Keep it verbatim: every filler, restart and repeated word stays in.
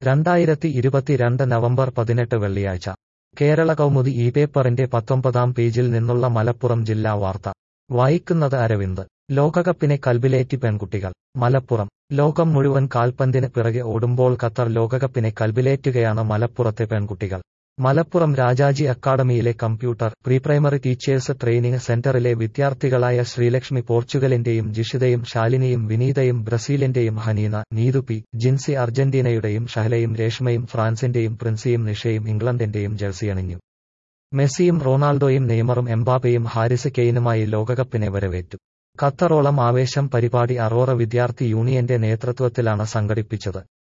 രണ്ടായിരത്തി ഇരുപത്തിരണ്ട് നവംബർ പതിനെട്ട് വെള്ളിയാഴ്ച കേരള കൗമുദി ഈ പേപ്പറിന്റെ പത്തൊമ്പതാം പേജിൽ നിന്നുള്ള മലപ്പുറം ജില്ലാ വാർത്ത വായിക്കുന്നത് അരവിന്ദ്. ലോകകപ്പിനെ കൽബിലേറ്റി പെൺകുട്ടികൾ. മലപ്പുറം. ലോകം മുഴുവൻ കാൽപന്തിന് പിറകെ ഓടുമ്പോൾ ഖത്തർ ലോകകപ്പിനെ കൽബിലേറ്റുകയാണ് മലപ്പുറത്തെ പെൺകുട്ടികൾ. മലപ്പുറം രാജാജി അക്കാഡമിയിലെ computer pre primary teachers training സെന്ററിലെ വിദ്യാർത്ഥികളായ ശ്രീലക്ഷ്മി പോർച്ചുഗലിന്റെയും ജിഷിതയും ശാലിനിയും വിനീതയും ബ്രസീലിന്റെയും ഹനീന, നീതു പി, ജിൻസി അർജന്റീനയുടെയും ഷഹലയും രേഷ്മയും ഫ്രാൻസിന്റെയും പ്രിൻസിയും നിഷയും ഇംഗ്ലണ്ടിന്റെയും ജേഴ്സിയണിഞ്ഞു. മെസ്സിയും റൊണാൾഡോയും നെയ്മറും എംബാപ്പയും ഹാരിസ് കെയ്നുമായി ലോകകപ്പിനെ വരവേറ്റു. ഖത്തറോളം ആവേശം പരിപാടി അറോറ വിദ്യാർത്ഥി യൂണിയന്റെ നേതൃത്വത്തിലാണ് സംഘടിപ്പിച്ചത്.